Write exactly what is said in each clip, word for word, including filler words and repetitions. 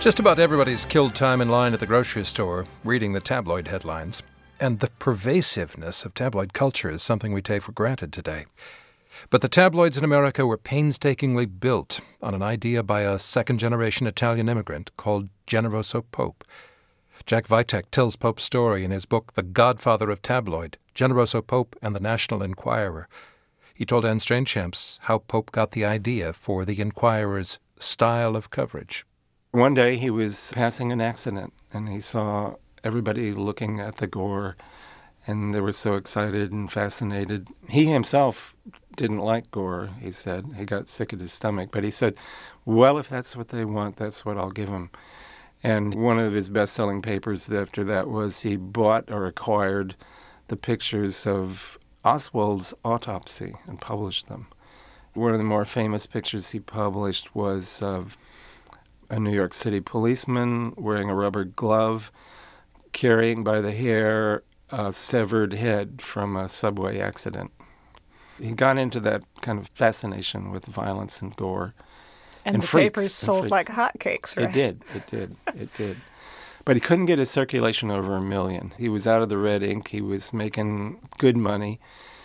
Just about everybody's killed time in line at the grocery store reading the tabloid headlines. And the pervasiveness of tabloid culture is something we take for granted today. But the tabloids in America were painstakingly built on an idea by a second-generation Italian immigrant called Generoso Pope. Jack Vitek tells Pope's story in his book The Godfather of Tabloid, Generoso Pope and the National Enquirer. He told Anne Strainchamps how Pope got the idea for the Enquirer's style of coverage. One day he was passing an accident, and he saw everybody looking at the gore, and they were so excited and fascinated. He himself didn't like gore, he said. He got sick at his stomach. But he said, well, if that's what they want, that's what I'll give them. And one of his best-selling papers after that was he bought or acquired the pictures of Oswald's autopsy and published them. One of the more famous pictures he published was of a New York City policeman wearing a rubber glove, carrying by the hair a severed head from a subway accident. He got into that kind of fascination with violence and gore. And, and the freaks, papers and sold freaks. like hotcakes, right? It did, it did, it did. But he couldn't get his circulation over a million. He was out of the red ink. He was making good money.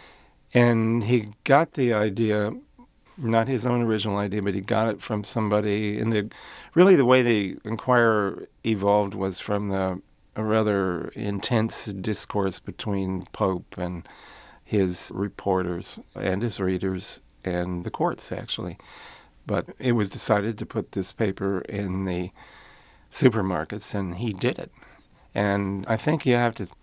And he got the idea, not his own original idea, but he got it from somebody. And the really the way the Enquirer evolved was from the a rather intense discourse between Pope and his reporters and his readers and the courts, actually. But it was decided to put this paper in the supermarkets, and he did it. And I think you have to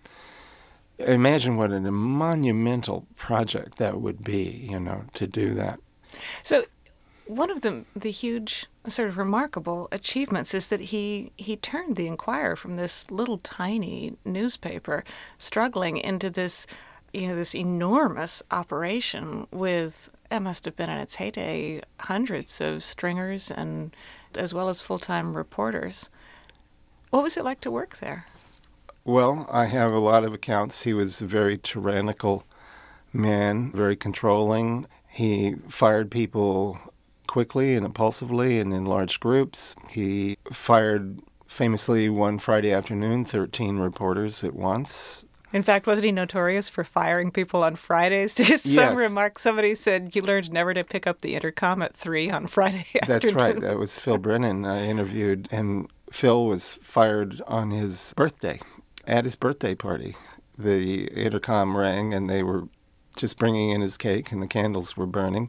imagine what a monumental project that would be, you know, to do that. So one of the the huge sort of remarkable achievements is that he, he turned the Enquirer from this little tiny newspaper struggling into this, you know, this enormous operation with, it must have been in its heyday, hundreds of stringers and as well as full-time reporters. What was it like to work there? Well, I have a lot of accounts. He was a very tyrannical man, very controlling. He fired people quickly and impulsively and in large groups. He fired, famously, one Friday afternoon, thirteen reporters at once. In fact, wasn't he notorious for firing people on Fridays? There's some Yes. remark, somebody said you learned never to pick up the intercom at three on Friday afternoon. That's right. That was Phil Brennan I interviewed, and Phil was fired on his birthday, at his birthday party. The intercom rang, and they were just bringing in his cake, and the candles were burning.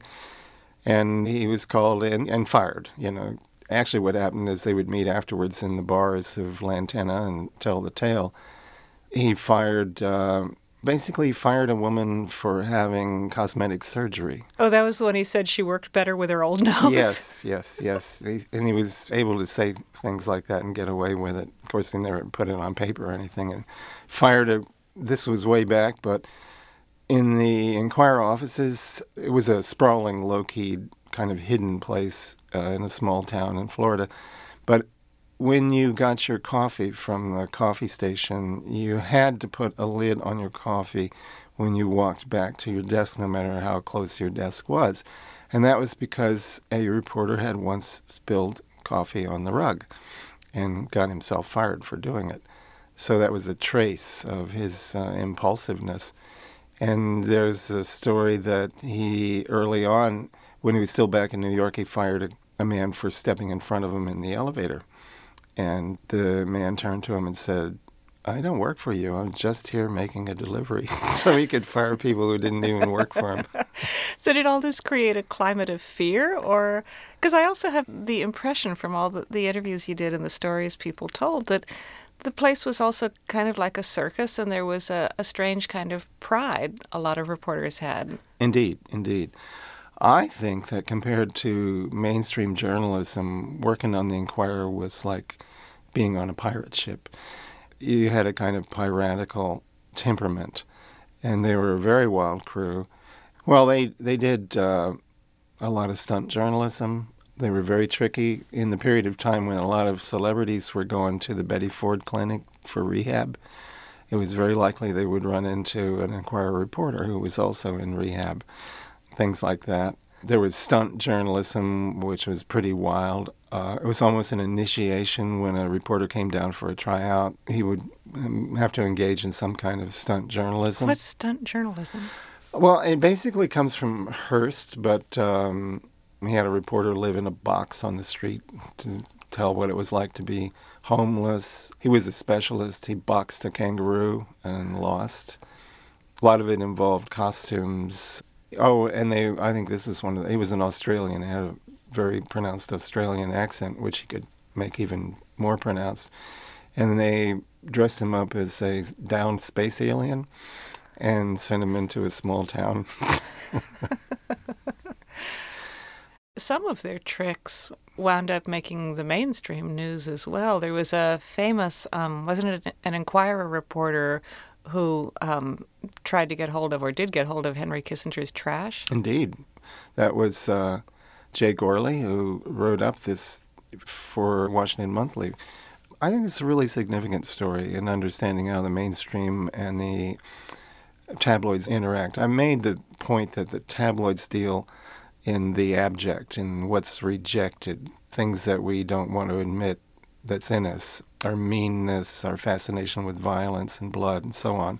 And he was called in and fired. You know, actually what happened is they would meet afterwards in the bars of Lantana and tell the tale. He fired, uh, basically fired a woman for having cosmetic surgery. Oh, that was the one he said she worked better with her old nose? Yes, yes, yes. He, and he was able to say things like that and get away with it. Of course, they never put it on paper or anything. And fired a, this was way back, but in the Enquirer offices, it was a sprawling, low-key, kind of hidden place uh, in a small town in Florida. But when you got your coffee from the coffee station, you had to put a lid on your coffee when you walked back to your desk, no matter how close your desk was. And that was because a reporter had once spilled coffee on the rug and got himself fired for doing it. So that was a trace of his uh, impulsiveness. And there's a story that he, early on, when he was still back in New York, he fired a, a man for stepping in front of him in the elevator. And the man turned to him and said, I don't work for you. I'm just here making a delivery. So he could fire people who didn't even work for him. So did all this create a climate of fear? Or because I also have the impression from all the, the interviews you did and the stories people told that the place was also kind of like a circus, and there was a, a strange kind of pride a lot of reporters had. Indeed, indeed. I think that compared to mainstream journalism, working on the Enquirer was like being on a pirate ship. You had a kind of piratical temperament, and they were a very wild crew. Well, they, they did uh, a lot of stunt journalism. They were very tricky in the period of time when a lot of celebrities were going to the Betty Ford Clinic for rehab. It was very likely they would run into an Enquirer reporter who was also in rehab, things like that. There was stunt journalism, which was pretty wild. Uh, it was almost an initiation when a reporter came down for a tryout. He would um, have to engage in some kind of stunt journalism. What's stunt journalism? Well, it basically comes from Hearst, but um, he had a reporter live in a box on the street to tell what it was like to be homeless. He was a specialist. He boxed a kangaroo and lost. A lot of it involved costumes. Oh, and they, I think this was one of the, he was an Australian. He had a very pronounced Australian accent, which he could make even more pronounced. And they dressed him up as a downed space alien and sent him into a small town. Some of their tricks wound up making the mainstream news as well. There was a famous, um, wasn't it an Enquirer reporter who um, tried to get hold of, or did get hold of, Henry Kissinger's trash? Indeed. That was uh, Jay Gorley, who wrote up this for Washington Monthly. I think it's a really significant story in understanding how the mainstream and the tabloids interact. I made the point that the tabloids deal in the abject, in what's rejected, things that we don't want to admit that's in us, our meanness, our fascination with violence and blood and so on.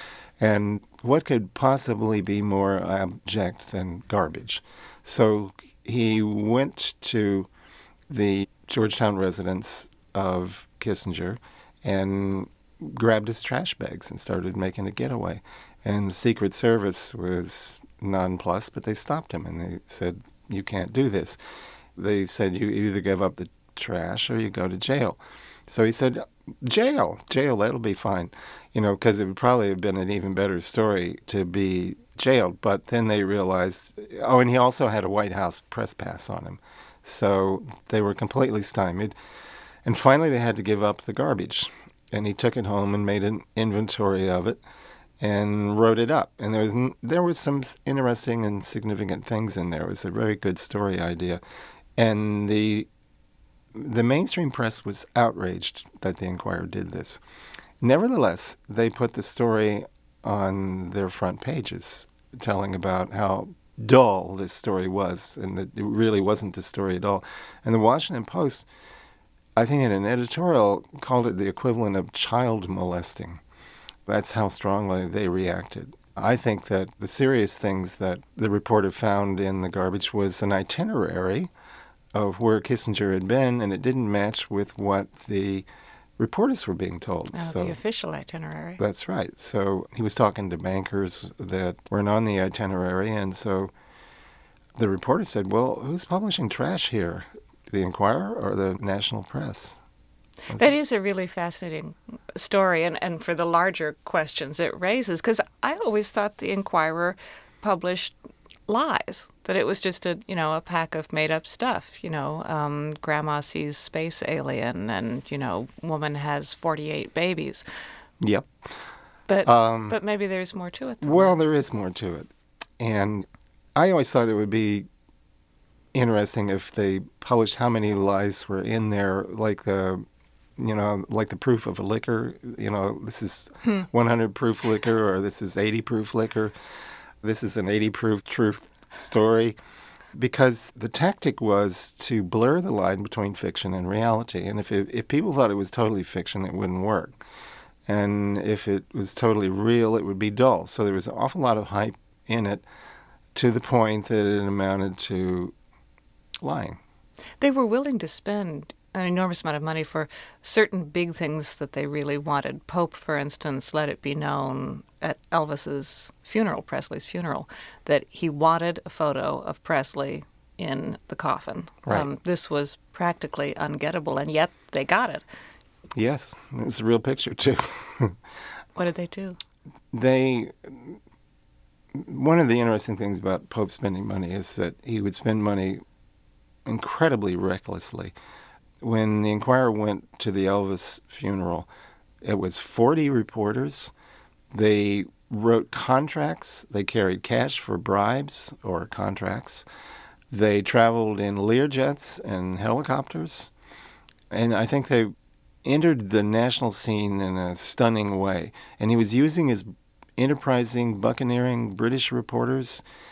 And what could possibly be more abject than garbage? So he went to the Georgetown residence of Kissinger and grabbed his trash bags and started making a getaway. And the Secret Service was nonplussed, but they stopped him and they said, you can't do this. They said, you either give up the trash or you go to jail. So he said, jail, jail, that'll be fine. You know, because it would probably have been an even better story to be jailed. But then they realized, oh, and he also had a White House press pass on him. So they were completely stymied. And finally they had to give up the garbage. And he took it home and made an inventory of it and wrote it up. And there was there was some interesting and significant things in there. It was a very good story idea. And the the mainstream press was outraged that the Enquirer did this. Nevertheless, they put the story on their front pages, telling about how dull this story was, and that it really wasn't the story at all. And the Washington Post, I think in an editorial, called it the equivalent of child molesting. That's how strongly they reacted. I think that the serious things that the reporter found in the garbage was an itinerary of where Kissinger had been, and it didn't match with what the reporters were being told. Oh, so the official itinerary. That's right. So he was talking to bankers that weren't on the itinerary, and so the reporter said, well, who's publishing trash here, the Enquirer or the national press? That is a really fascinating story, and, and for the larger questions it raises, because I always thought the Enquirer published lies, that it was just a, you know, a pack of made-up stuff, you know, um, grandma sees space alien and, you know, woman has forty-eight babies. Yep. But Um, but maybe there's more to it than Well, that. there is more to it. And I always thought it would be interesting if they published how many lies were in there, like the, you know, like the proof of a liquor. You know, this is Hmm. one hundred proof liquor, or this is eighty proof liquor. This is an eighty proof truth story. Because the tactic was to blur the line between fiction and reality. And if it, if people thought it was totally fiction, it wouldn't work. And if it was totally real, it would be dull. So there was an awful lot of hype in it, to the point that it amounted to lying. They were willing to spend an enormous amount of money for certain big things that they really wanted. Pope, for instance, let it be known at Elvis's funeral, Presley's funeral, that he wanted a photo of Presley in the coffin. Right. Um, this was practically ungettable, and yet they got it. Yes, it was a real picture, too. What did they do? They, one of the interesting things about Pope spending money is that he would spend money incredibly recklessly. When the Enquirer went to the Elvis funeral, it was forty reporters. They wrote contracts. They carried cash for bribes or contracts. They traveled in Learjets and helicopters. And I think they entered the national scene in a stunning way. And he was using his enterprising, buccaneering British reporters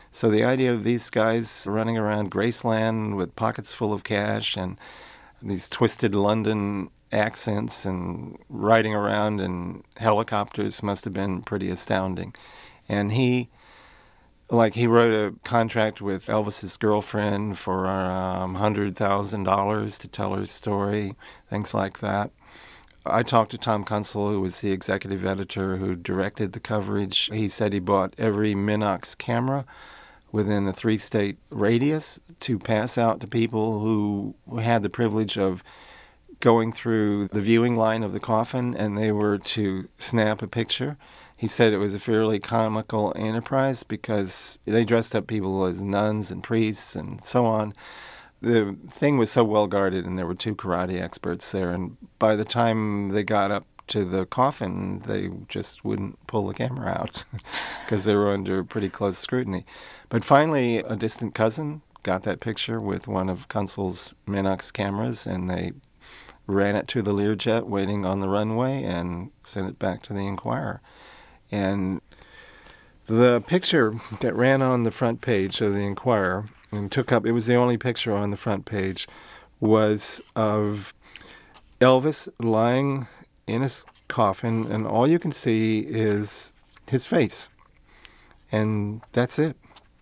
So the idea of these guys running around Graceland with pockets full of cash and these twisted London accents and riding around in helicopters must have been pretty astounding. And he, like, he wrote a contract with Elvis's girlfriend for um, one hundred thousand dollars to tell her story, things like that. I talked to Tom Kunsel, who was the executive editor who directed the coverage. He said he bought every Minox camera within a three-state radius to pass out to people who had the privilege of going through the viewing line of the coffin, and they were to snap a picture. He said it was a fairly comical enterprise because they dressed up people as nuns and priests and so on. The thing was so well guarded, and there were two karate experts there, and by the time they got up to the coffin, they just wouldn't pull the camera out because they were under pretty close scrutiny. But finally, a distant cousin got that picture with one of Kunsel's Minox cameras, and they ran it to the Learjet waiting on the runway and sent it back to the Enquirer. And the picture that ran on the front page of the Enquirer and took up, it was the only picture on the front page, was of Elvis lying in his coffin, and all you can see is his face. And that's it.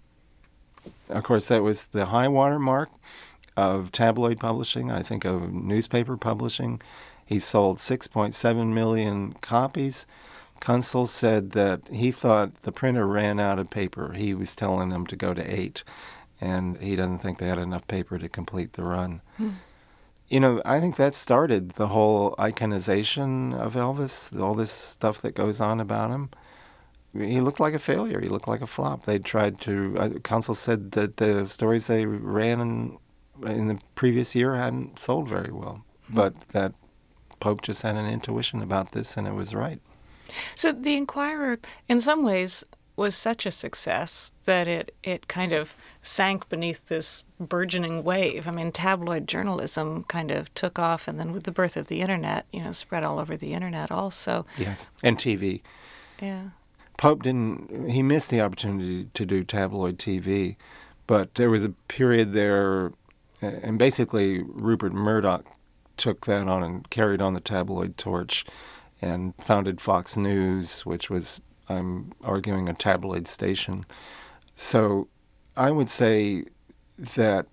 Of course, that was the high water mark of tabloid publishing, I think of newspaper publishing. He sold six point seven million copies. Kunsel said that he thought the printer ran out of paper. He was telling them to go to eight, and he doesn't think they had enough paper to complete the run. Hmm. You know, I think that started the whole iconization of Elvis, all this stuff that goes on about him. He looked like a failure. He looked like a flop. They tried to, uh, Kunsel said that the stories they ran in in the previous year hadn't sold very well, but that Pope just had an intuition about this, and it was right. So the Enquirer, in some ways, was such a success that it, it kind of sank beneath this burgeoning wave. I mean, tabloid journalism kind of took off, and then with the birth of the Internet, you know, spread all over the Internet also. Yes, and T V. Yeah. Pope didn't, he missed the opportunity to do tabloid T V, but there was a period there. And basically, Rupert Murdoch took that on and carried on the tabloid torch and founded Fox News, which was, I'm arguing, a tabloid station. So I would say that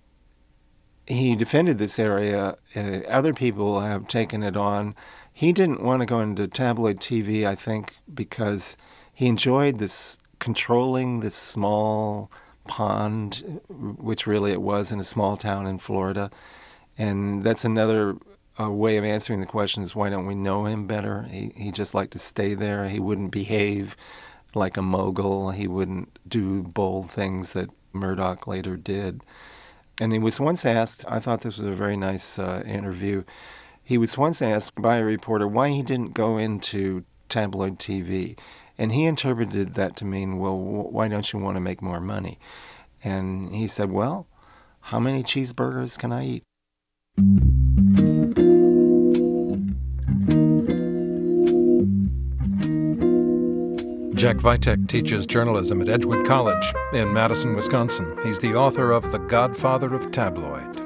he defended this area. Uh, other people have taken it on. He didn't want to go into tabloid T V, I think, because he enjoyed this controlling this small pond, which really it was in a small town in Florida. And that's another uh, way of answering the question is, why don't we know him better? He, he just liked to stay there. He wouldn't behave like a mogul. He wouldn't do bold things that Murdoch later did. And he was once asked, I thought this was a very nice uh, interview, he was once asked by a reporter why he didn't go into tabloid T V. And he interpreted that to mean, well, why don't you want to make more money? And he said, well, how many cheeseburgers can I eat? Jack Vitek teaches journalism at Edgewood College in Madison, Wisconsin. He's the author of The Godfather of Tabloid.